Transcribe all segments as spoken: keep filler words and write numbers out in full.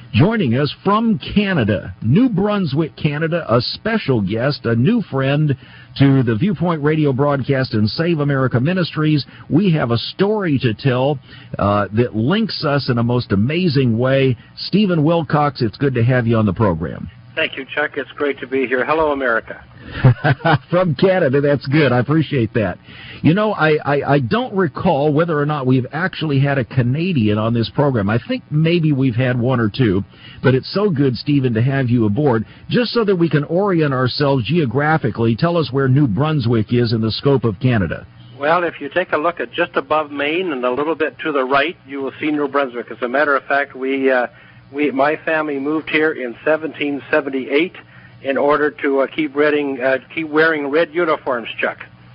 Joining us from Canada, New Brunswick, Canada, a special guest, a new friend to the Viewpoint Radio broadcast and Save America Ministries. We have a story to tell uh, that links us in a most amazing way. Stephen Wilcox, it's good to have you on the program. Thank you, Chuck. It's great to be here. Hello, America. From Canada, that's good. I appreciate that. You know, I, I, I don't recall whether or not we've actually had a Canadian on this program. I think maybe we've had one or two, but it's so good, Stephen, to have you aboard. Just so that we can orient ourselves geographically, tell us where New Brunswick is in the scope of Canada. Well, if you take a look at just above Maine and a little bit to the right, you will see New Brunswick. As a matter of fact, we... Uh, We, my family moved here in seventeen seventy-eight in order to uh, keep, reading, uh, keep wearing red uniforms, Chuck.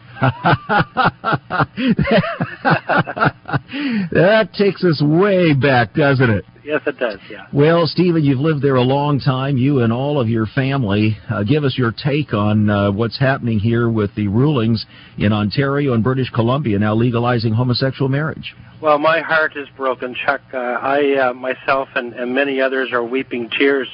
That takes us way back, doesn't it? Yes, it does, yeah. Well, Stephen, you've lived there a long time, you and all of your family. Uh, give us your take on uh, what's happening here with the rulings in Ontario and British Columbia now legalizing homosexual marriage. Well, my heart is broken, Chuck. Uh, I, uh, myself, and, and many others are weeping tears.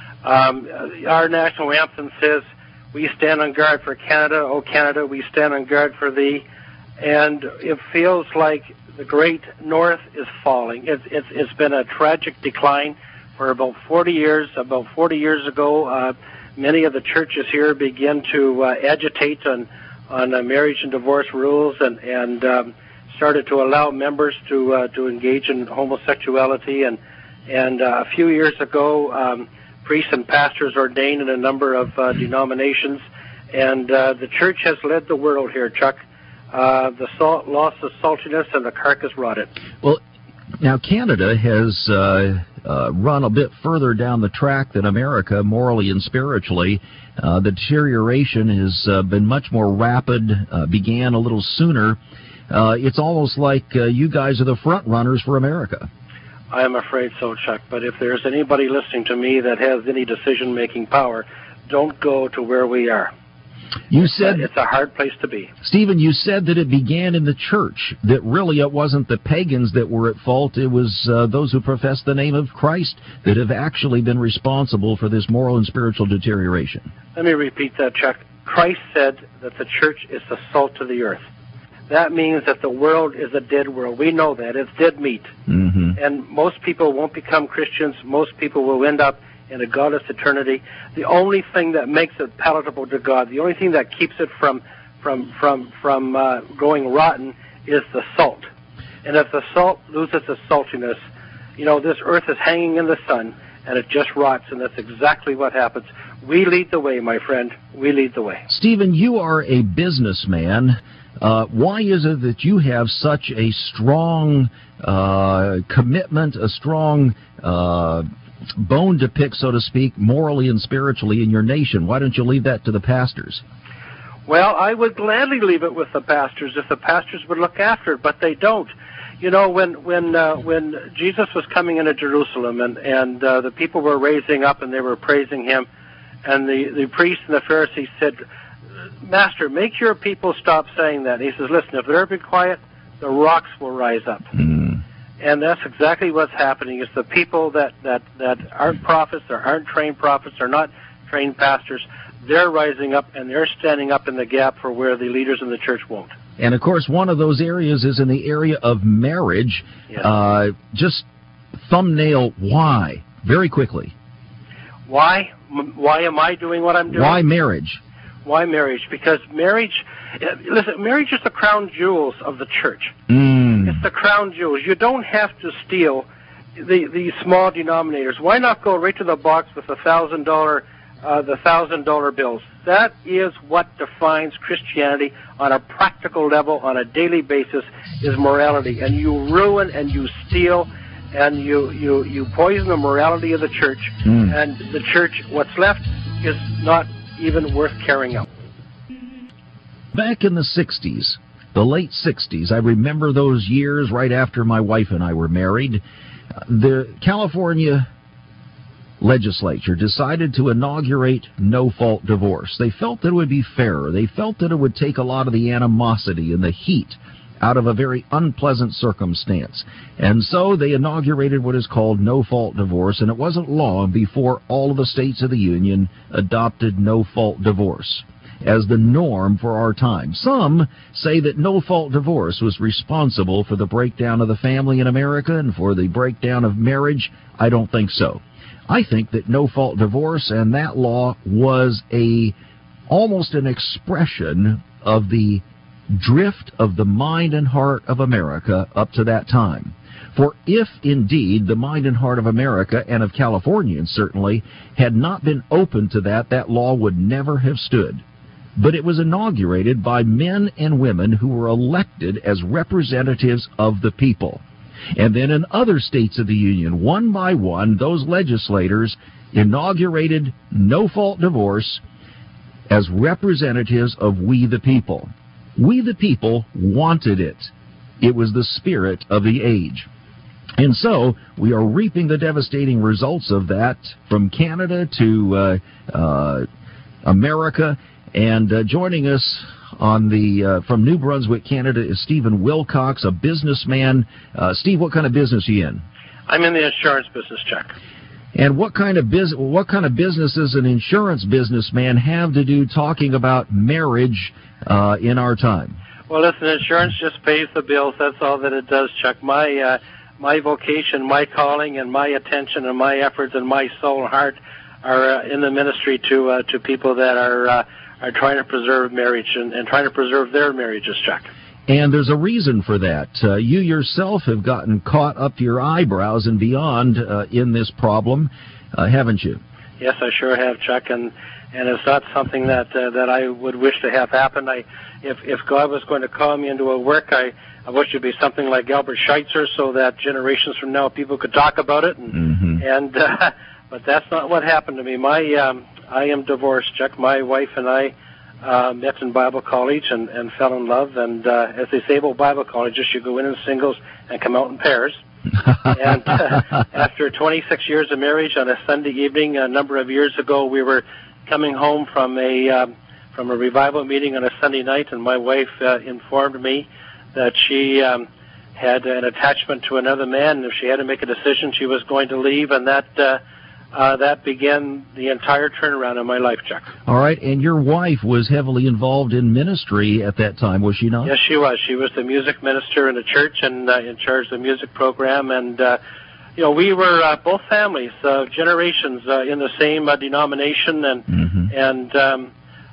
Um, our national anthem says, "We stand on guard for Canada, oh Canada, we stand on guard for thee." And it feels like the great North is falling. It's, it's, it's been a tragic decline for about forty years. About forty years ago, uh, many of the churches here began to uh, agitate on, on uh, marriage and divorce rules and, and um, started to allow members to uh, to engage in homosexuality. And, and uh, a few years ago, um, priests and pastors ordained in a number of uh, denominations. And uh, the church has led the world here, Chuck. Uh, the salt lost the saltiness and the carcass rotted. Well, now Canada has uh, uh, run a bit further down the track than America, morally and spiritually. Uh, the deterioration has uh, been much more rapid, uh, began a little sooner. Uh, it's almost like uh, you guys are the front runners for America. I am afraid so, Chuck. But if there's anybody listening to me that has any decision-making power, don't go to where we are. You said it's a hard place to be. Stephen, you said that it began in the church, that really it wasn't the pagans that were at fault. It was uh, those who profess the name of Christ that have actually been responsible for this moral and spiritual deterioration. Let me repeat that, Chuck. Christ said that the church is the salt of the earth. That means that the world is a dead world. We know that. It's dead meat. Mm-hmm. And most people won't become Christians. Most people will end up in a godless eternity. The only thing that makes it palatable to God, the only thing that keeps it from from from from uh, going rotten, is the salt. And if the salt loses its saltiness, you know, this earth is hanging in the sun, and it just rots, and that's exactly what happens. We lead the way, my friend. We lead the way. Stephen, you are a businessman. Uh, why is it that you have such a strong uh, commitment, a strong uh, bone to pick, so to speak, morally and spiritually in your nation? Why don't you leave that to the pastors? Well, I would gladly leave it with the pastors if the pastors would look after it, but they don't. You know, when when uh, when Jesus was coming into Jerusalem and, and uh, the people were raising up and they were praising him, and the, the priests and the Pharisees said, "Master, make your people stop saying that." And he says, "Listen, if they're be quiet, the rocks will rise up." Mm. And that's exactly what's happening, is the people that, that, that aren't prophets, or aren't trained prophets, or not trained pastors, they're rising up and they're standing up in the gap for where the leaders in the church won't. And, of course, one of those areas is in the area of marriage. Yes. Uh, just thumbnail why, very quickly. Why? M- why am I doing what I'm doing? Why marriage? Why marriage? Because marriage, listen, marriage is the crown jewels of the church. Mm. It's the crown jewels. You don't have to steal the, the small denominators. Why not go right to the box with the thousand dollar, uh, the thousand dollar bills? That is what defines Christianity on a practical level, on a daily basis, is morality. And you ruin and you steal and you, you, you poison the morality of the church. Mm. And the church, what's left, is not even worth carrying out. Back in the sixties, the late sixties, I remember those years right after my wife and I were married. The California legislature decided to inaugurate no-fault divorce. They felt that it would be fairer. They felt that it would take a lot of the animosity and the heat out of a very unpleasant circumstance. And so they inaugurated what is called no-fault divorce, and it wasn't long before all of the states of the Union adopted no-fault divorce as the norm for our time. Some say that no-fault divorce was responsible for the breakdown of the family in America and for the breakdown of marriage. I don't think so. I think that no-fault divorce and that law was a almost an expression of the drift of the mind and heart of America up to that time. For if indeed the mind and heart of America, and of Californians certainly, had not been open to that, that law would never have stood. But it was inaugurated by men and women who were elected as representatives of the people. And then in other states of the Union, one by one, those legislators inaugurated no-fault divorce as representatives of we the people. We the people wanted it. It was the spirit of the age. And so we are reaping the devastating results of that from Canada to uh, uh, America. And uh, joining us on the uh, from New Brunswick, Canada, is Stephen Wilcox, a businessman. Uh, Steve, what kind of business are you in? I'm in the insurance business, Chuck. And what kind of bus- what kind of business does an insurance businessman have to do talking about marriage uh, in our time? Well, listen, insurance just pays the bills. That's all that it does, Chuck. My uh, my vocation, my calling, and my attention, and my efforts, and my soul and heart are uh, in the ministry to uh, to people that are uh, are trying to preserve marriage and, and trying to preserve their marriages, Chuck. And there's a reason for that. Uh, you yourself have gotten caught up to your eyebrows and beyond uh, in this problem, uh, haven't you? Yes, I sure have, Chuck, and and it's not something that uh, that I would wish to have happen. I, if if God was going to call me into a work, I, I wish it would be something like Albert Schweitzer, so that generations from now people could talk about it. And mm-hmm. and uh, but that's not what happened to me. My um, I am divorced, Chuck. My wife and I uh, met in Bible college and, and fell in love. And uh, as they say about Bible colleges, you go in in singles and come out in pairs. and uh, after twenty-six years of marriage, on a Sunday evening a number of years ago, we were coming home from a um, from a revival meeting on a Sunday night, and my wife uh, informed me that she um, had an attachment to another man, and if she had to make a decision, she was going to leave, and that uh, uh, that began the entire turnaround in my life, Chuck. All right, and your wife was heavily involved in ministry at that time, was she not? Yes, she was. She was the music minister in the church and uh, in charge of the music program, and uh, you know, we were uh, both families, uh, generations uh, in the same uh, denomination, and mm-hmm. and um,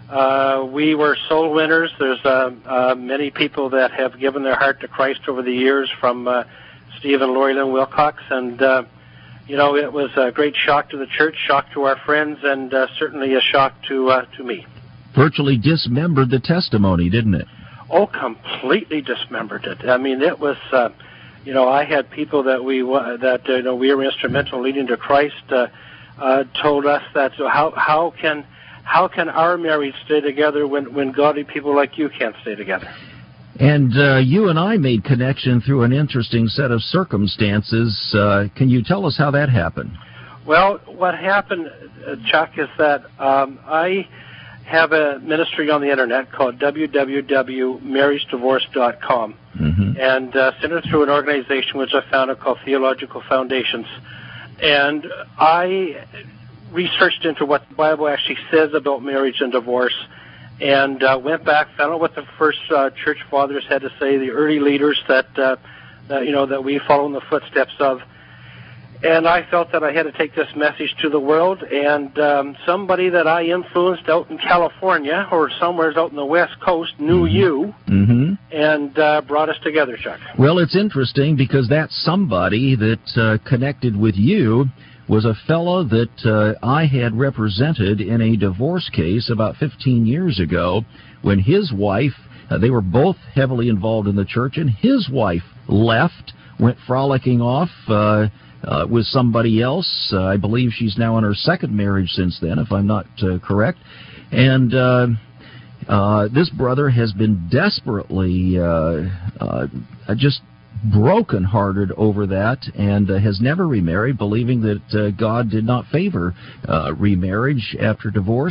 uh, we were soul winners. There's uh, uh, many people that have given their heart to Christ over the years, from uh, Steve and Lori Lynn Wilcox, and uh, you know, it was a great shock to the church, shock to our friends, and uh, certainly a shock to uh, to me. Virtually dismembered the testimony, didn't it? Oh, completely dismembered it. I mean, it was. Uh, You know, I had people that we that uh, you know we were instrumental in leading to Christ uh, uh, told us that so how how can how can our marriage stay together when, when godly people like you can't stay together? And uh, you and I made connection through an interesting set of circumstances. Uh, can you tell us how that happened? Well, what happened, uh, Chuck, is that um, I have a ministry on the internet called w w w dot marriage divorce dot com. Mm-hmm. And uh, sent it through an organization which I founded called Theological Foundations. And I researched into what the Bible actually says about marriage and divorce, and uh, went back, found out what the first uh, church fathers had to say, the early leaders that, uh, that you know that we follow in the footsteps of. And I felt that I had to take this message to the world, and um, somebody that I influenced out in California or somewhere out in the West Coast knew mm-hmm. you mm-hmm. and uh, brought us together, Chuck. Well, it's interesting because that somebody that uh, connected with you was a fellow that uh, I had represented in a divorce case about fifteen years ago when his wife, uh, they were both heavily involved in the church, and his wife left, went frolicking off, uh, Uh, with somebody else. Uh, I believe she's now in her second marriage since then, if I'm not uh, correct. And uh, uh, this brother has been desperately uh, uh, just broken-hearted over that, and uh, has never remarried, believing that uh, God did not favor uh, remarriage after divorce.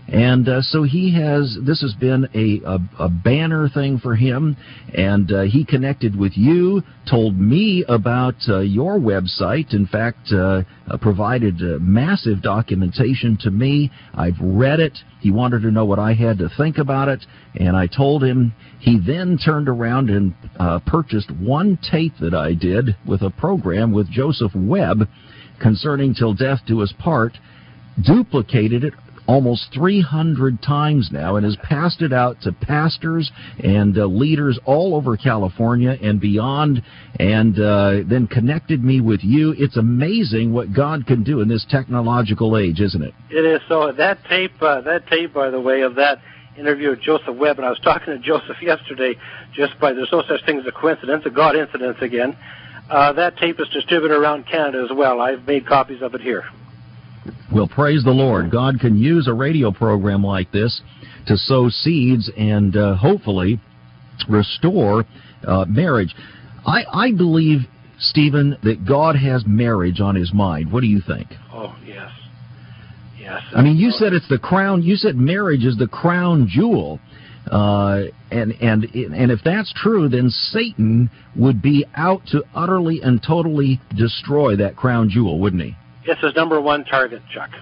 And uh, so he has, this has been a, a, a banner thing for him, and uh, he connected with you, told me about uh, your website, in fact, uh, uh, provided uh, massive documentation to me. I've read it. He wanted to know what I had to think about it, and I told him. He then turned around and uh, purchased one tape that I did with a program with Joseph Webb concerning Till Death Do Us Part, duplicated it almost three hundred times now, and has passed it out to pastors and uh, leaders all over California and beyond, and uh, then connected me with you. It's amazing what God can do in this technological age, isn't it? It is. So that tape, uh, that tape, by the way, of that interview with Joseph Webb, and I was talking to Joseph yesterday, just by, there's no such thing as a coincidence, a God incidence again. Uh, that tape is distributed around Canada as well. I've made copies of it here. Well, praise the Lord. God can use a radio program like this to sow seeds and uh, hopefully restore uh, marriage. I, I believe, Stephen, that God has marriage on his mind. What do you think? Oh, yes. Yes. I mean, you said it's the crown. You said marriage is the crown jewel. Uh, and, and, and if that's true, then Satan would be out to utterly and totally destroy that crown jewel, wouldn't he? It's his number one target, Chuck.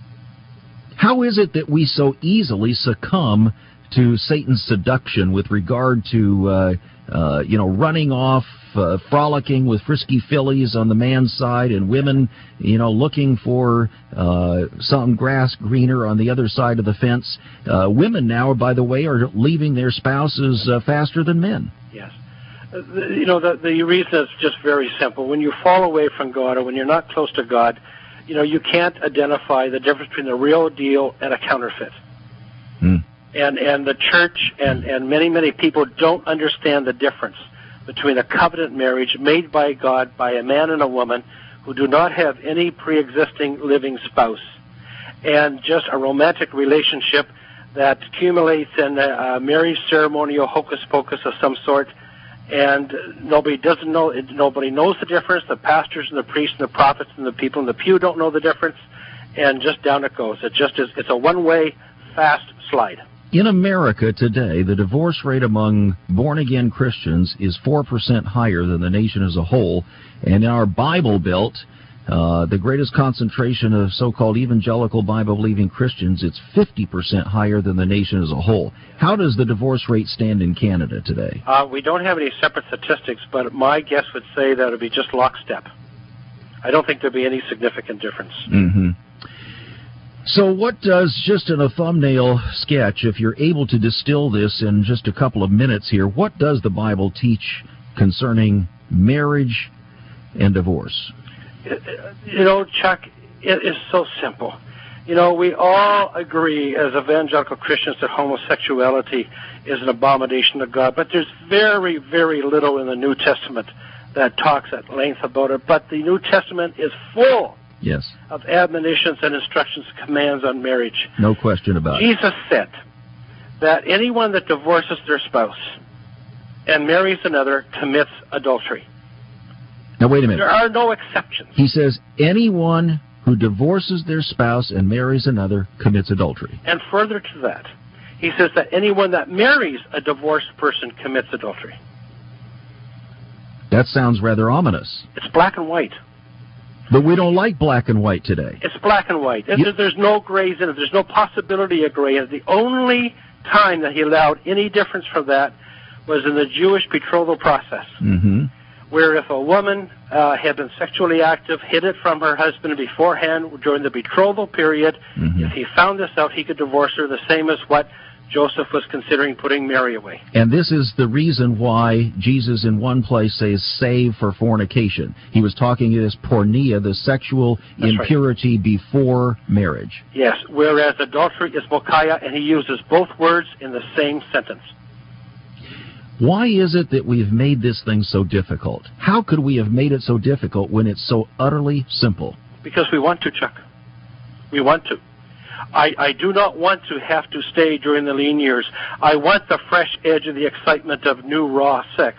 How is it that we so easily succumb to Satan's seduction with regard to, uh, uh, you know, running off, uh, frolicking with frisky fillies on the man's side, and women, you know, looking for uh, some grass greener on the other side of the fence? Uh, women now, by the way, are leaving their spouses uh, faster than men. Yes. Uh, the, you know, the, the reason is just very simple. When you fall away from God, or when you're not close to God, you know, you can't identify the difference between the real deal and a counterfeit. Hmm. And and the church and, and many, many people don't understand the difference between a covenant marriage made by God by a man and a woman who do not have any pre-existing living spouse, and just a romantic relationship that accumulates in a, a marriage ceremonial hocus pocus of some sort, and nobody doesn't know, nobody knows the difference. The pastors and the priests and the prophets and the people in the pew don't know the difference, and just down it goes. It just is, it's a one-way, fast slide. In America today, the divorce rate among born-again Christians is four percent higher than the nation as a whole, and in our Bible Belt, uh, the greatest concentration of so-called evangelical Bible-believing Christians, it's fifty percent higher than the nation as a whole. How does the divorce rate stand in Canada today? Uh, we don't have any separate statistics, but my guess would say that it would be just lockstep. I don't think there'd be any significant difference. Mm-hmm. So what does, just in a thumbnail sketch, if you're able to distill this in just a couple of minutes here, what does the Bible teach concerning marriage and divorce? You know, Chuck, it is so simple. You know, we all agree as evangelical Christians that homosexuality is an abomination to God, but there's very, very little in the New Testament that talks at length about it. But the New Testament is full yes. of admonitions and instructions, commands on marriage. No question about Jesus it. Jesus said that anyone that divorces their spouse and marries another commits adultery. Now, wait a minute. There are no exceptions. He says anyone who divorces their spouse and marries another commits adultery. And further to that, he says that anyone that marries a divorced person commits adultery. That sounds rather ominous. It's black and white. But we don't like black and white today. It's black and white. You, There's no grays in it. There's no possibility of gray in it. The only time that he allowed any difference from that was in the Jewish betrothal process, mm-hmm. where if a woman uh, had been sexually active, hid it from her husband beforehand during the betrothal period, mm-hmm. if he found this out, he could divorce her, the same as what Joseph was considering putting Mary away. And this is the reason why Jesus in one place says, save for fornication. He was talking this porneia, the sexual That's impurity right. before marriage. Yes, whereas adultery is mokiah, and he uses both words in the same sentence. Why is it that we've made this thing so difficult? How could we have made it so difficult when it's so utterly simple? Because we want to, Chuck. We want to. I, I do not want to have to stay during the lean years. I want the fresh edge of the excitement of new raw sex.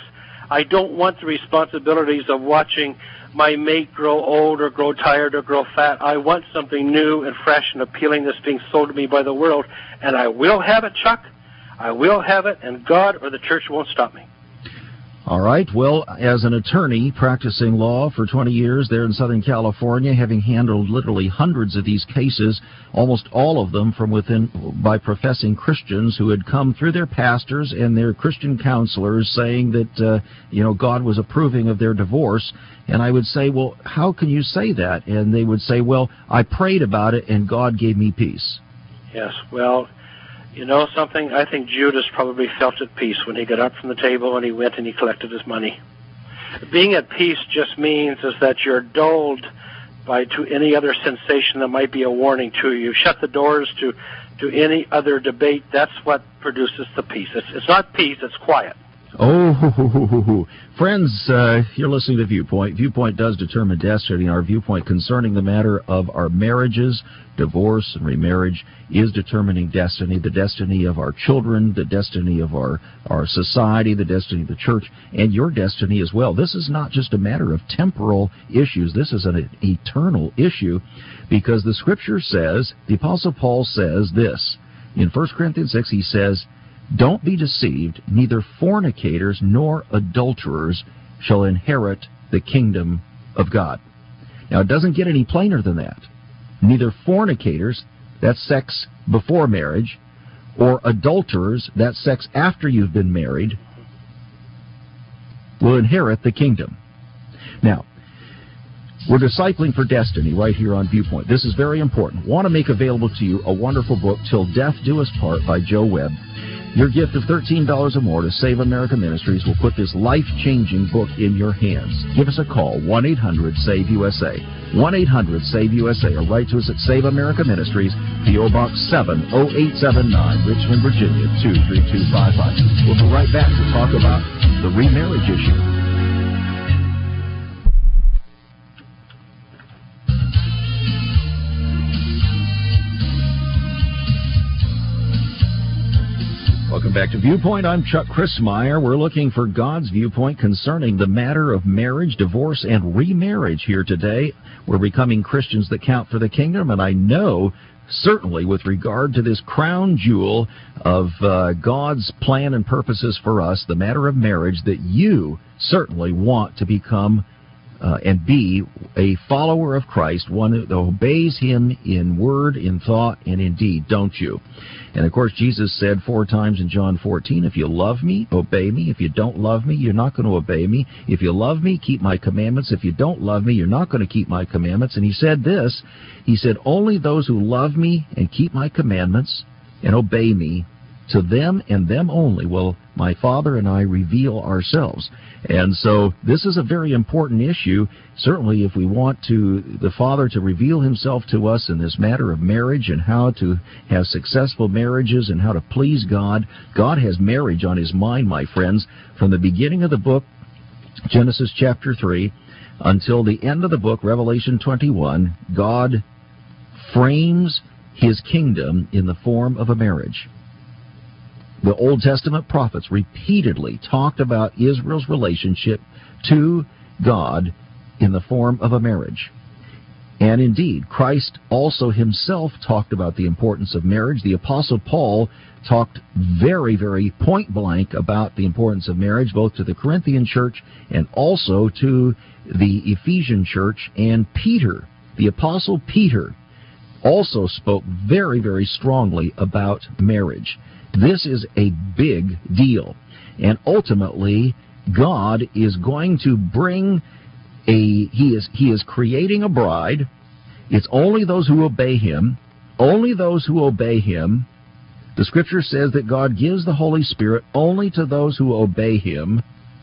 I don't want the responsibilities of watching my mate grow old or grow tired or grow fat. I want something new and fresh and appealing that's being sold to me by the world, and I will have it, Chuck. I will have it, and God or the church won't stop me. All right. Well, as an attorney practicing law for twenty years there in Southern California, having handled literally hundreds of these cases, almost all of them from within by professing Christians who had come through their pastors and their Christian counselors saying that, uh, you know, God was approving of their divorce. And I would say, well, how can you say that? And they would say, well, I prayed about it and God gave me peace. Yes. Well, you know something? I think Judas probably felt at peace when he got up from the table and he went and he collected his money. Being at peace just means is that you're dulled by to any other sensation that might be a warning to you. Shut the doors to, to any other debate. That's what produces the peace. It's, it's not peace, it's quiet. Oh, ho, ho, ho, ho, ho. Friends, uh, you're listening to Viewpoint. Viewpoint does determine destiny. Our viewpoint concerning the matter of our marriages, divorce, and remarriage is determining destiny, the destiny of our children, the destiny of our, our society, the destiny of the church, and your destiny as well. This is not just a matter of temporal issues. This is an eternal issue because the Scripture says, the Apostle Paul says this. In First Corinthians six, he says, "Don't be deceived, neither fornicators nor adulterers shall inherit the kingdom of God." Now, it doesn't get any plainer than that. Neither fornicators, that's sex before marriage, or adulterers, that's sex after you've been married, will inherit the kingdom. Now, we're discipling for destiny right here on Viewpoint. This is very important. Want to make available to you a wonderful book, Till Death Do Us Part by Joe Webb. Your gift of thirteen dollars or more to Save America Ministries will put this life-changing book in your hands. Give us a call, one eight hundred save U S A. one eight hundred save U S A, or write to us at Save America Ministries, P O Box seven oh eight seven nine, Richmond, Virginia, two three two five five. We'll be right back to talk about the remarriage issue. Welcome back to Viewpoint. I'm Chuck Crismier. We're looking for God's viewpoint concerning the matter of marriage, divorce, and remarriage here today. We're becoming Christians that count for the kingdom, and I know, certainly with regard to this crown jewel of uh, God's plan and purposes for us, the matter of marriage, that you certainly want to become Uh, and be a follower of Christ, one who obeys Him in word, in thought, and in deed, don't you? And, of course, Jesus said four times in John fourteen, if you love me, obey me. If you don't love me, you're not going to obey me. If you love me, keep my commandments. If you don't love me, you're not going to keep my commandments. And He said this, He said, only those who love me and keep my commandments and obey me, to them and them only will my Father and I reveal ourselves. And so this is a very important issue. Certainly if we want to the Father to reveal Himself to us in this matter of marriage and how to have successful marriages and how to please God, God has marriage on His mind, my friends. From the beginning of the book, Genesis chapter three, until the end of the book, Revelation twenty-one, God frames His kingdom in the form of a marriage. The Old Testament prophets repeatedly talked about Israel's relationship to God in the form of a marriage. And indeed, Christ also Himself talked about the importance of marriage. The Apostle Paul talked very, very point blank about the importance of marriage, both to the Corinthian church and also to the Ephesian church. And Peter, the Apostle Peter, also spoke very, very strongly about marriage. This is a big deal. And ultimately, God is going to bring a, he is, he is creating a bride. It's only those who obey Him, only those who obey Him. The Scripture says that God gives the Holy Spirit only to those who obey Him.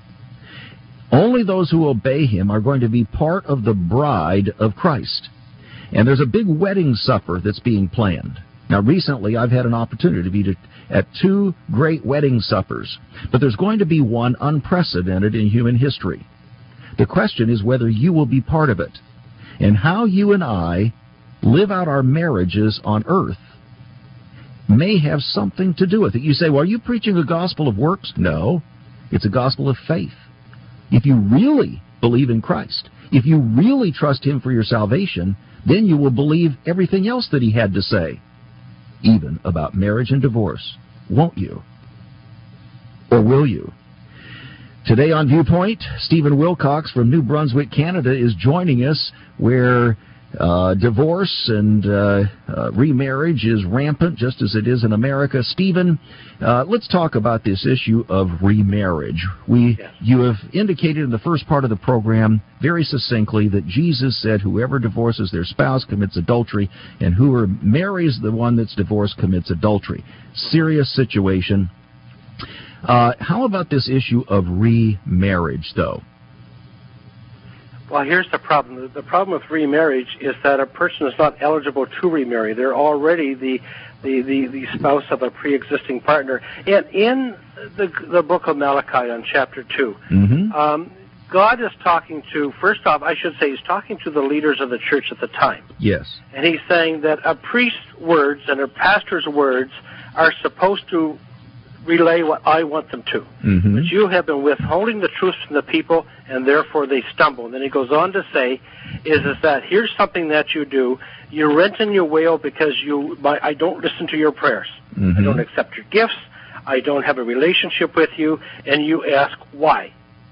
Only those who obey Him are going to be part of the bride of Christ. And there's a big wedding supper that's being planned. Now, recently, I've had an opportunity to be to, at two great wedding suppers, but there's going to be one unprecedented in human history. The question is whether you will be part of it, and how you and I live out our marriages on earth may have something to do with it. You say, well, are you preaching a gospel of works? No, it's a gospel of faith. If you really believe in Christ, if you really trust Him for your salvation, then you will believe everything else that He had to say, even about marriage and divorce. Won't you? Or will you? Today on Viewpoint, Stephen Wilcox from New Brunswick, Canada, is joining us, where uh, divorce and uh, uh, remarriage is rampant, just as it is in America. Stephen, uh, let's talk about this issue of remarriage. We, yes. You have indicated in the first part of the program very succinctly that Jesus said whoever divorces their spouse commits adultery, and whoever marries the one that's divorced commits adultery. Serious situation. Uh, how about this issue of remarriage, though? Well, here's the problem. The problem with remarriage is that a person is not eligible to remarry. They're already the the, the, the spouse of a pre-existing partner. And in the, the book of Malachi on chapter two, mm-hmm. um, God is talking to, first off, I should say, He's talking to the leaders of the church at the time. Yes. And He's saying that a priest's words and a pastor's words are supposed to relay what I want them to. Mm-hmm. But you have been withholding the truth from the people, and therefore they stumble. And then He goes on to say, is, is that here's something that you do. You rent and you wail because you, my, I don't listen to your prayers. Mm-hmm. I don't accept your gifts. I don't have a relationship with you. And you ask why.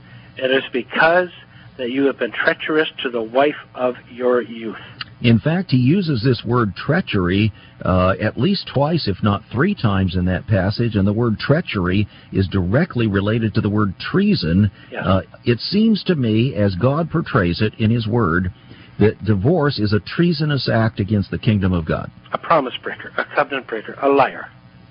It is because that you have been treacherous to the wife of your youth. In fact, he uses this word treachery uh, at least twice, if not three times in that passage, and the word treachery is directly related to the word treason. Yes. Uh, it seems to me, as God portrays it in His Word, that divorce is a treasonous act against the kingdom of God. A promise breaker, a covenant breaker, a liar.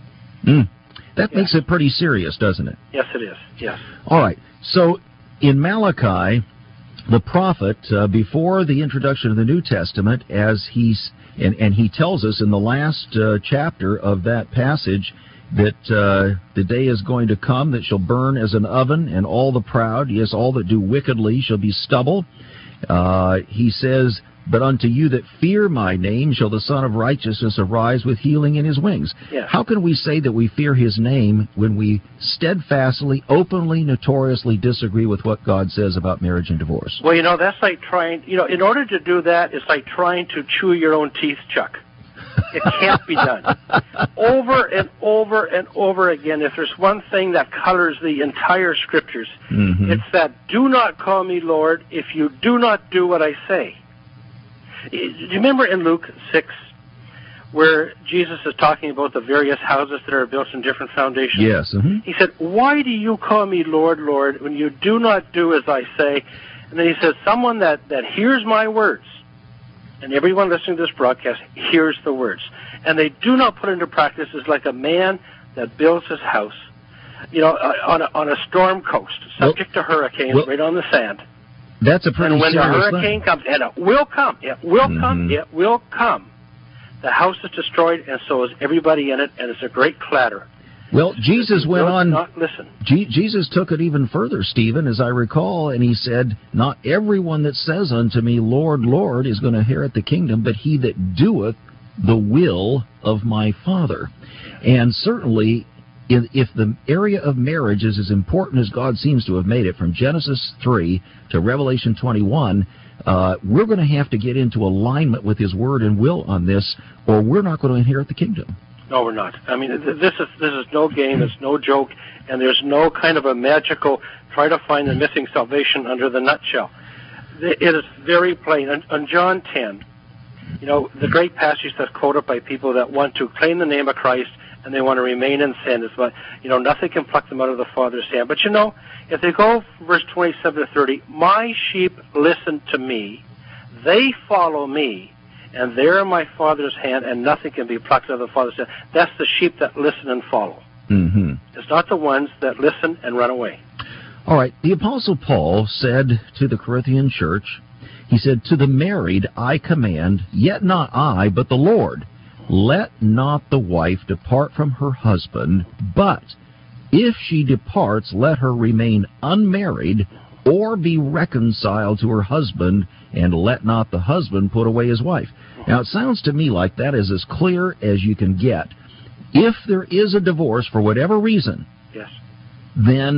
Mm. That Yes. makes it pretty serious, doesn't it? Yes, it is. Yes. All right. So in Malachi, the prophet, uh, before the introduction of the New Testament, as he's and, and he tells us in the last uh, chapter of that passage that uh, the day is going to come that shall burn as an oven, and all the proud, yes, all that do wickedly, shall be stubble. Uh, he says, but unto you that fear my name shall the Son of Righteousness arise with healing in His wings. Yes. How can we say that we fear His name when we steadfastly, openly, notoriously disagree with what God says about marriage and divorce? Well, you know, that's like trying, you know, in order to do that, it's like trying to chew your own teeth, Chuck. It can't be done. Over and over and over again, if there's one thing that colors the entire Scriptures, mm-hmm. it's that do not call me Lord if you do not do what I say. Do you remember in Luke six where Jesus is talking about the various houses that are built on different foundations? Yes. Mm-hmm. He said, why do you call me Lord, Lord, when you do not do as I say? And then He says, someone that, that hears my words, and everyone listening to this broadcast hears the words, and they do not put into practice, is like a man that builds his house, you know, on a, on a storm coast, subject well, to hurricanes, well, right on the sand. That's a pretty And when the serious hurricane thing. comes, and it will come, it will mm-hmm. come, it will come, the house is destroyed, and so is everybody in it, and it's a great clatter. Well, Jesus went on. Not listen. G- Jesus took it even further, Stephen, as I recall, and He said, not everyone that says unto me, Lord, Lord, is going to inherit the kingdom, but he that doeth the will of my Father. And certainly, if the area of marriage is as important as God seems to have made it, from Genesis three to Revelation twenty-one, uh, we're going to have to get into alignment with His Word and will on this, or we're not going to inherit the kingdom. No, we're not. I mean, this is this is no game. It's no joke, and there's no kind of a magical try to find the missing salvation under the nutshell. It is very plain. On, on John ten, you know, the great passage that's quoted by people that want to claim the name of Christ and they want to remain in sin is, but you know, nothing can pluck them out of the Father's hand. But you know, if they go verse twenty-seven to thirty, my sheep listen to me, they follow me. And they're in my Father's hand, and nothing can be plucked out of the Father's hand. That's the sheep that listen and follow. Mm-hmm. It's not the ones that listen and run away. All right. The Apostle Paul said to the Corinthian church, he said, to the married I command, yet not I, but the Lord, let not the wife depart from her husband, but if she departs, let her remain unmarried, or be reconciled to her husband, and let not the husband put away his wife. Now, it sounds to me like that is as clear as you can get. If there is a divorce for whatever reason, yes, then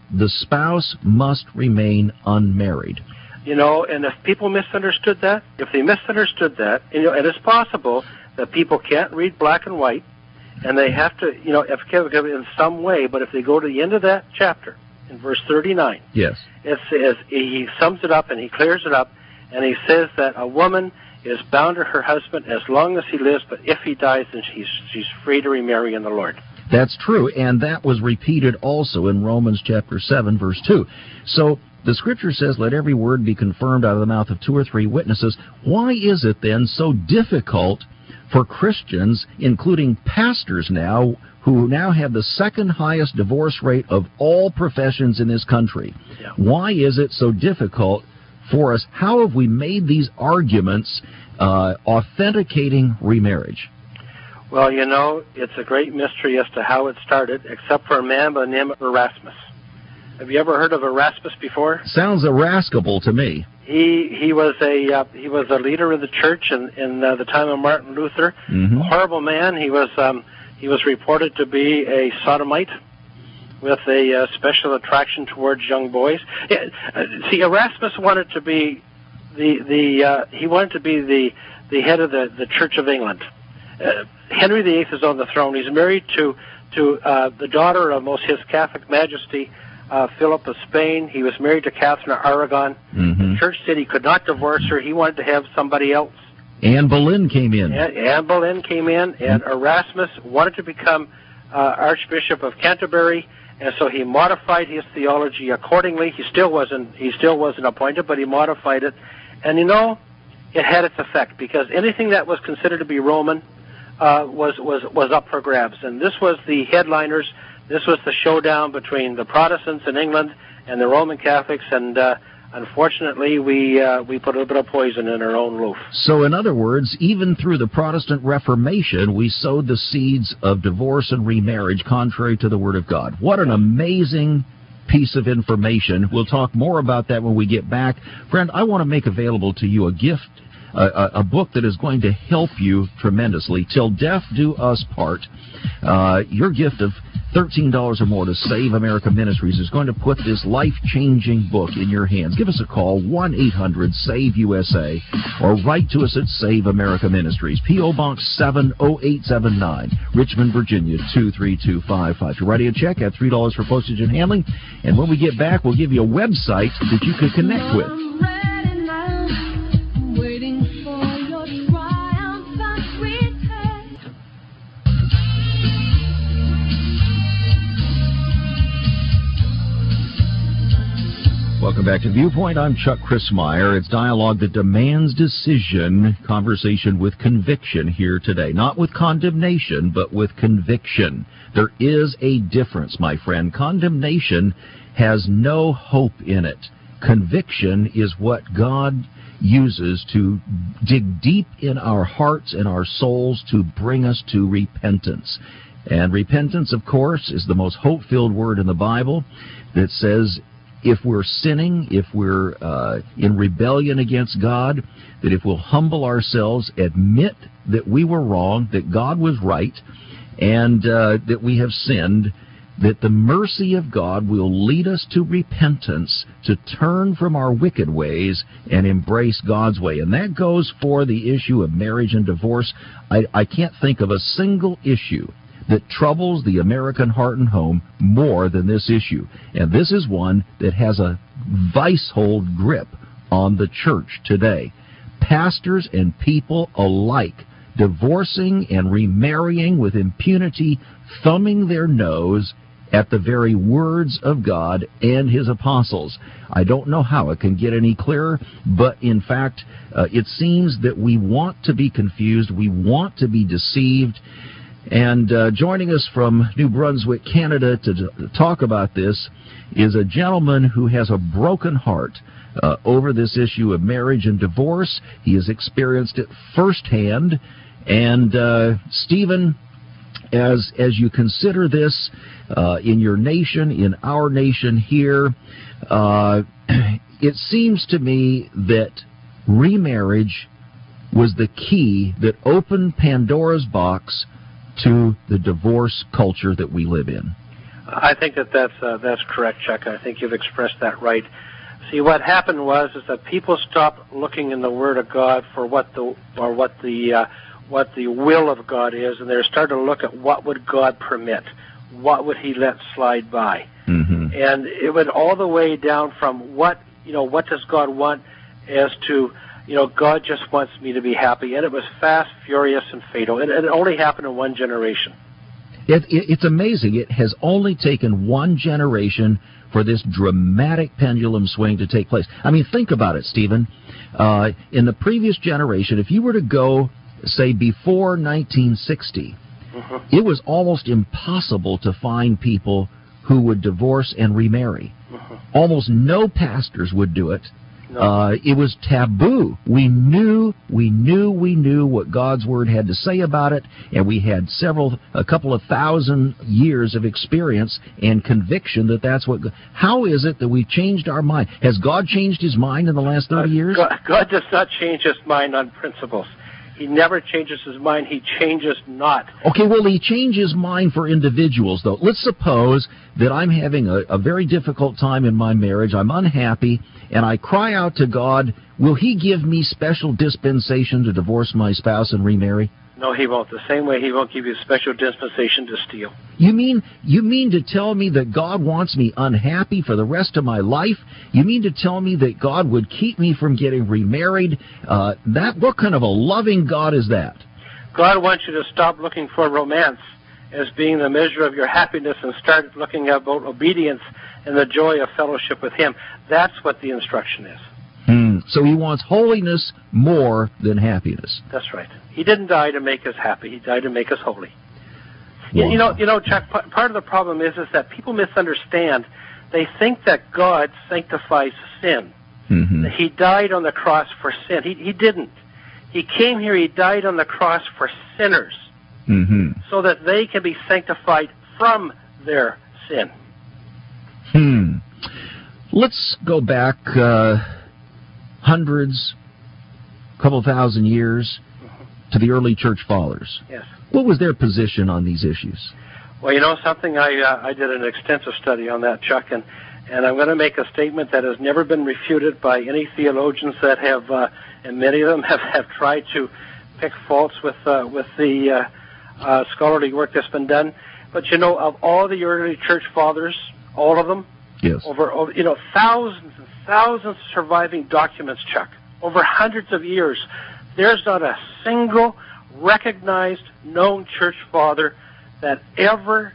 the spouse must remain unmarried. You know, and if people misunderstood that, if they misunderstood that, you know, and it's possible that people can't read black and white, and they have to, you know, if in some way, but if they go to the end of that chapter, in verse thirty-nine, yes, it says, he sums it up and he clears it up, and he says that a woman is bound to her husband as long as he lives, but if he dies, then she's, she's free to remarry in the Lord. That's true, and that was repeated also in Romans chapter seven, verse two. So the Scripture says, let every word be confirmed out of the mouth of two or three witnesses. Why is it then so difficult for Christians, including pastors now, who now have the second highest divorce rate of all professions in this country? Yeah. Why is it so difficult for us? How have we made these arguments uh, authenticating remarriage? Well, you know, it's a great mystery as to how it started, except for a man by the name of Erasmus. Have you ever heard of Erasmus before? Sounds irascible to me. He he was a uh, he was a leader of the church in in uh, the time of Martin Luther. Mm-hmm. A horrible man. He was um, he was reported to be a sodomite with a uh, special attraction towards young boys. Yeah, uh, see, Erasmus wanted to be the the uh, he wanted to be the the head of the, the Church of England. Uh, Henry the Eighth is on the throne. He's married to to uh, the daughter of Most His Catholic Majesty uh, Philip of Spain. He was married to Catherine of Aragon. Mm-hmm. The church said he could not divorce her. He wanted to have somebody else. Anne Boleyn came in. And Anne Boleyn came in, and mm-hmm. Erasmus wanted to become uh, Archbishop of Canterbury, and so he modified his theology accordingly. He still wasn't he still wasn't appointed, but he modified it, and you know, it had its effect, because anything that was considered to be Roman uh, was was was up for grabs, and this was the headliners. This was the showdown between the Protestants in England and the Roman Catholics, and uh, unfortunately, we uh, we put a little bit of poison in our own loaf. So, in other words, even through the Protestant Reformation, we sowed the seeds of divorce and remarriage contrary to the Word of God. What an amazing piece of information. We'll talk more about that when we get back. Friend, I want to make available to you a gift, a, a book that is going to help you tremendously. Till Death Do Us Part. Uh, your gift of thirteen dollars or more to Save America Ministries is going to put this life-changing book in your hands. Give us a call, one eight hundred save U S A, or write to us at Save America Ministries, P O. Box seven oh eight seven nine, Richmond, Virginia, two three two five five. You're writing a check at three dollars for postage and handling, and when we get back, we'll give you a website that you can connect with. Welcome back to Viewpoint. I'm Chuck Crismier. It's dialogue that demands decision, conversation with conviction here today. Not with condemnation, but with conviction. There is a difference, my friend. Condemnation has no hope in it. Conviction is what God uses to dig deep in our hearts and our souls to bring us to repentance. And repentance, of course, is the most hope-filled word in the Bible that says, if we're sinning, if we're uh, in rebellion against God, that if we'll humble ourselves, admit that we were wrong, that God was right, and uh, that we have sinned, that the mercy of God will lead us to repentance, to turn from our wicked ways and embrace God's way. And that goes for the issue of marriage and divorce. I, I can't think of a single issue that troubles the American heart and home more than this issue. And this is one that has a vice-hold grip on the church today. Pastors and people alike divorcing and remarrying with impunity, thumbing their nose at the very words of God and His apostles. I don't know how it can get any clearer, but in fact, uh, it seems that we want to be confused, we want to be deceived. And uh, joining us from New Brunswick, Canada, to, to talk about this is a gentleman who has a broken heart uh, over this issue of marriage and divorce. He has experienced it firsthand. And uh, Stephen, as as you consider this uh, in your nation, in our nation here, uh, it seems to me that remarriage was the key that opened Pandora's box to the divorce culture that we live in. I think that that's uh, that's correct, Chuck. I think you've expressed that right. See, what happened was is that people stopped looking in the Word of God for what the or what the uh, what the will of God is, and they started to look at what would God permit, what would He let slide by, mm-hmm. and it went all the way down from what you know what does God want, as to you know God just wants me to be happy, and it was fast, furious, and fatal, and it only happened in one generation. It, it, it's amazing. It has only taken one generation for this dramatic pendulum swing to take place. I mean, think about it, Stephen. Uh, in the previous generation, if you were to go, say, before nineteen sixty, mm-hmm. it was almost impossible to find people who would divorce and remarry. Mm-hmm. Almost no pastors would do it. No. Uh, it was taboo. We knew, we knew, we knew what God's Word had to say about it, and we had several, a couple of thousand years of experience and conviction that that's what. How is it that we changed our mind? Has God changed His mind in the last thirty years? God, God does not change His mind on principles. He never changes His mind. He changes not. Okay, well, He changes His mind for individuals, though. Let's suppose that I'm having a, a very difficult time in my marriage. I'm unhappy, and I cry out to God. Will He give me special dispensation to divorce my spouse and remarry? No, He won't. The same way He won't give you special dispensation to steal. You mean you mean to tell me that God wants me unhappy for the rest of my life? You mean to tell me that God would keep me from getting remarried? Uh, that what kind of a loving God is that? God wants you to stop looking for romance as being the measure of your happiness and start looking about obedience and the joy of fellowship with Him. That's what the instruction is. Hmm. So He wants holiness more than happiness. That's right. He didn't die to make us happy. He died to make us holy. Wow. You know, you know, Chuck, part of the problem is, is that people misunderstand. They think that God sanctifies sin. Mm-hmm. That He died on the cross for sin. He, he didn't. He came here, He died on the cross for sinners, mm-hmm. so that they can be sanctified from their sin. Hmm. Let's go back uh, hundreds, couple thousand years to the early church fathers. Yes. What was their position on these issues? Well, you know something, I uh, I did an extensive study on that, Chuck, and, and I'm going to make a statement that has never been refuted by any theologians that have, uh, and many of them have, have tried to pick faults with uh, with the uh, uh, scholarly work that's been done. But you know, of all the early church fathers, all of them, yes, over, over you know thousands and thousands of surviving documents, Chuck, over hundreds of years. There's not a single recognized, known church father that ever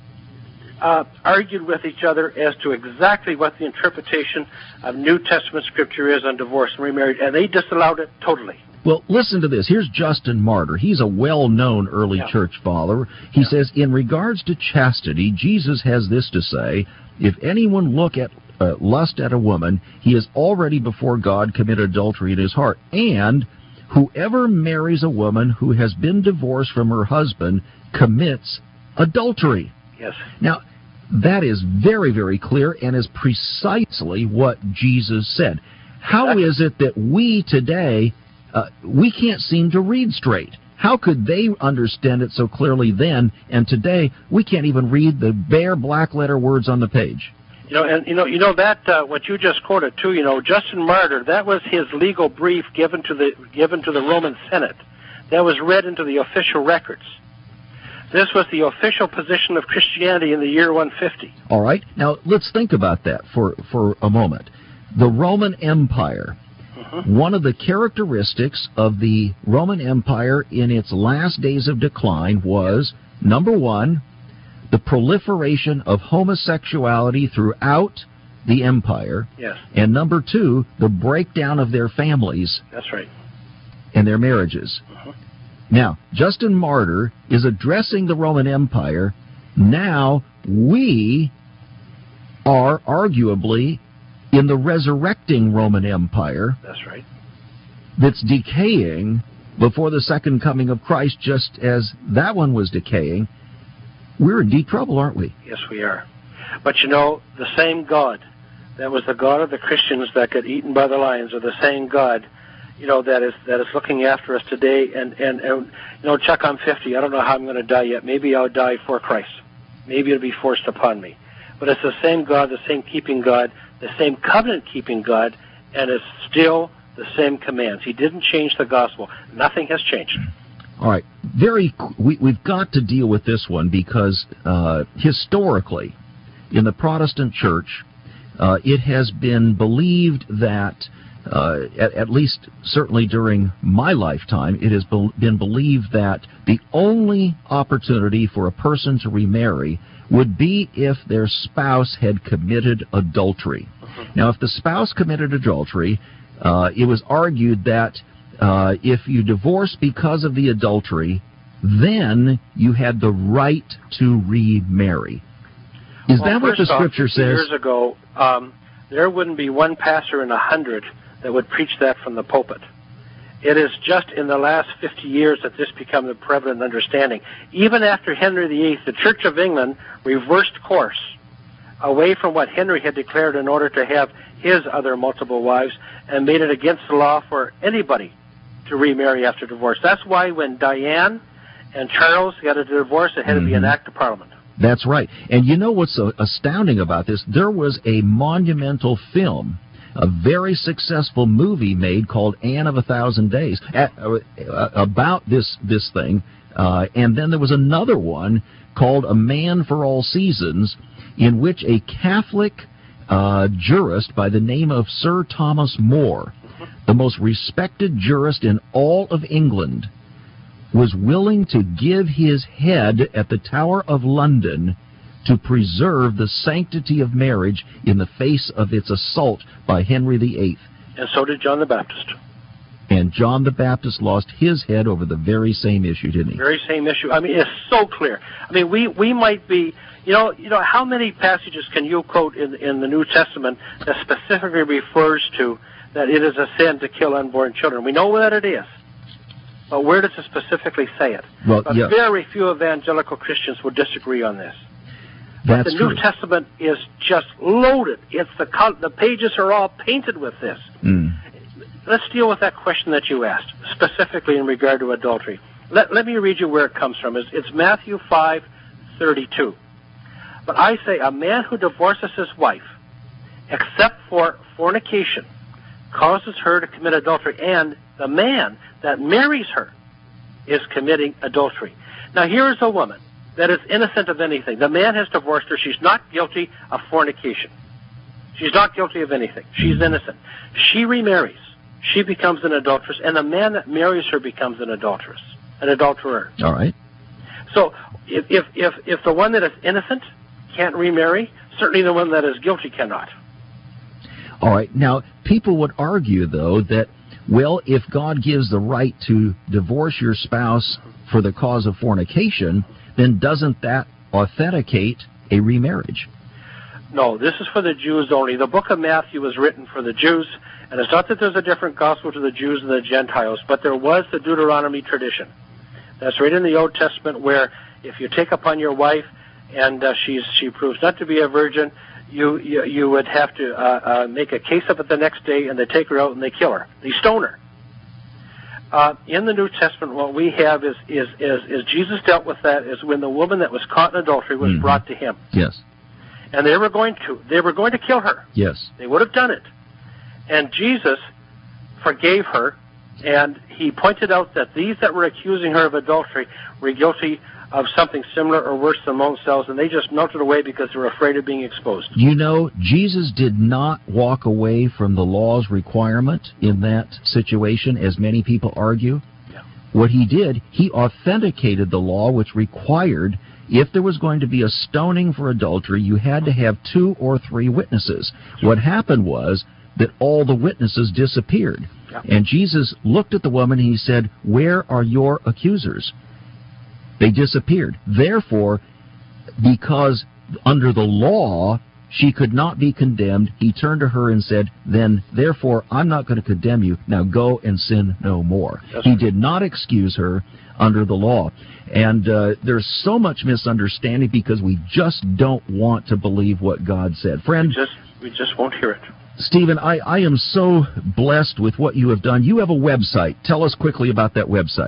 uh, argued with each other as to exactly what the interpretation of New Testament Scripture is on divorce and remarriage, and they disallowed it totally. Well, listen to this. Here's Justin Martyr. He's a well-known early yeah. church father. He yeah. says, in regards to chastity, Jesus has this to say, if anyone look at uh, lust at a woman, he has already before God committed adultery in his heart, and whoever marries a woman who has been divorced from her husband commits adultery. Yes. Now, that is very, very clear and is precisely what Jesus said. How is it that we today, uh, we can't seem to read straight? How could they understand it so clearly then, and today we can't even read the bare black letter words on the page? You know, and you know, you know that uh, what you just quoted too. You know, Justin Martyr. That was his legal brief given to the given to the Roman Senate. That was read into the official records. This was the official position of Christianity in the year one fifty. All right. Now let's think about that for for a moment. The Roman Empire. Mm-hmm. One of the characteristics of the Roman Empire in its last days of decline was, number one, the proliferation of homosexuality throughout the empire. Yes. And number two, the breakdown of their families. That's right. And their marriages. Uh-huh. Now, Justin Martyr is addressing the Roman Empire. Now, we are arguably in the resurrecting Roman Empire. That's right. That's decaying before the second coming of Christ, just as that one was decaying. We're in deep trouble, aren't we? Yes, we are. But you know, the same God that was the God of the Christians that got eaten by the lions, or the same God, you know, that is that is looking after us today. And, and, and you know, Chuck, I'm fifty. I don't know how I'm going to die yet. Maybe I'll die for Christ. maybe it'll be forced upon me. But it's the same God, the same keeping God, the same covenant-keeping God, and it's still the same commands. He didn't change the gospel. Nothing has changed. All right. Very. We, we've got to deal with this one because uh, historically, in the Protestant church, uh, it has been believed that, uh, at, at least certainly during my lifetime, it has be, been believed that the only opportunity for a person to remarry would be if their spouse had committed adultery. Mm-hmm. Now, if the spouse committed adultery, uh, it was argued that uh, if you divorced because of the adultery, then you had the right to remarry. Is well, that what the Scripture off, says? Years ago, um, there wouldn't be one pastor in a hundred that would preach that from the pulpit. It is just in the last fifty years that this become the prevalent understanding. Even after Henry the Eighth, the Church of England reversed course away from what Henry had declared in order to have his other multiple wives and made it against the law for anybody to remarry after divorce. That's why when Diane and Charles got a divorce, it had mm-hmm. to be an act of Parliament. That's right. And you know what's so astounding about this? There was a monumental film, a very successful movie made called Anne of a Thousand Days at, uh, about this this thing. Uh, and then there was another one called A Man for All Seasons, in which a Catholic uh, jurist by the name of Sir Thomas More, the most respected jurist in all of England, was willing to give his head at the Tower of London to preserve the sanctity of marriage in the face of its assault by Henry the Eighth. And so did John the Baptist. And John the Baptist lost his head over the very same issue, didn't he? Very same issue. I mean, it's so clear. I mean, we, we might be, you know, you know, how many passages can you quote in, in the New Testament that specifically refers to that it is a sin to kill unborn children? We know that it is. But where does it specifically say it? Well, but yeah. very few evangelical Christians would disagree on this. That's but the New true. Testament is just loaded. It's the the pages are all painted with this. Mm. Let's deal with that question that you asked, specifically in regard to adultery. Let, let me read you where it comes from. It's, it's Matthew five thirty-two. But I say, a man who divorces his wife, except for fornication, causes her to commit adultery, and the man that marries her is committing adultery. Now, here is a woman that is innocent of anything. The man has divorced her. She's not guilty of fornication. She's not guilty of anything. She's innocent. She remarries. She becomes an adulteress, and the man that marries her becomes an adulteress, an adulterer. All right. So if, if, if, if the one that is innocent can't remarry, certainly the one that is guilty cannot. All right. Now, people would argue, though, that, well, if God gives the right to divorce your spouse for the cause of fornication, then doesn't that authenticate a remarriage? No, this is for the Jews only. The book of Matthew was written for the Jews, and it's not that there's a different gospel to the Jews and the Gentiles, but there was the Deuteronomy tradition. That's right in the Old Testament, where if you take upon your wife and uh, she's, she proves not to be a virgin, you you, you would have to uh, uh, make a case of it the next day, and they take her out and they kill her. They stone her. Uh, in the New Testament, what we have is, is, is, is Jesus dealt with that is when the woman that was caught in adultery was mm-hmm. brought to him. Yes. And they were going to. They were going to kill her. Yes. They would have done it. And Jesus forgave her, and he pointed out that these that were accusing her of adultery were guilty of something similar or worse than themselves, and they just melted away because they were afraid of being exposed. You know, Jesus did not walk away from the law's requirement in that situation, as many people argue. Yeah. What he did, he authenticated the law, which required, if there was going to be a stoning for adultery, you had to have two or three witnesses. What happened was that all the witnesses disappeared. Yeah. And Jesus looked at the woman and he said, "Where are your accusers?" They disappeared. Therefore, because under the law she could not be condemned, he turned to her and said, "Then, therefore, I'm not going to condemn you. Now go and sin no more." That's he right. did not excuse her under the law. And uh, there's so much misunderstanding because we just don't want to believe what God said. Friend, we just, we just won't hear it. Stephen, I, I am so blessed with what you have done. You have a website. Tell us quickly about that website.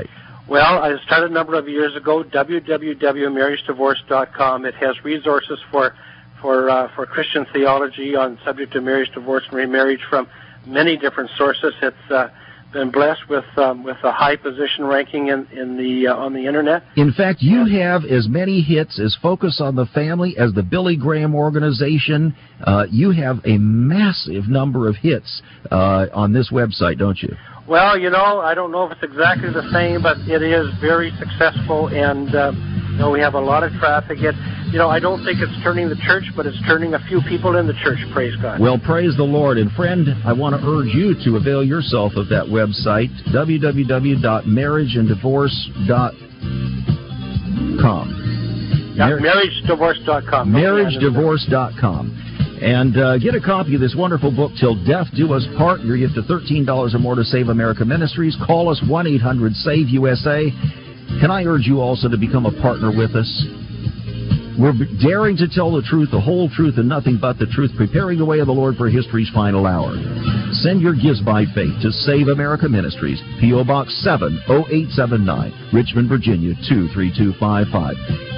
Well, I started a number of years ago, w w w dot marriage divorce dot com. It has resources for for uh, for Christian theology on the subject of marriage, divorce, and remarriage from many different sources. It's uh, been blessed with um, with a high position ranking in in the uh, on the internet. In fact, you have as many hits as Focus on the Family, as the Billy Graham Organization. Uh, you have a massive number of hits uh, on this website, don't you? Well, you know, I don't know if it's exactly the same, but it is very successful, and uh, you know, we have a lot of traffic. It, you know, I don't think it's turning the church, but it's turning a few people in the church. Praise God. Well, praise the Lord. And friend, I want to urge you to avail yourself of that website, w w w dot marriage and divorce dot com. Yeah, Mar- marriage divorce dot com. marriage divorce dot com. And uh, get a copy of this wonderful book, Till Death Do Us Part. Your gift of thirteen dollars or more to Save America Ministries. Call us, one eight hundred save U S A. Can I urge you also to become a partner with us? We're daring to tell the truth, the whole truth, and nothing but the truth, preparing the way of the Lord for history's final hour. Send your gifts by faith to Save America Ministries, P O. Box seven oh eight seven nine, Richmond, Virginia two three two five five.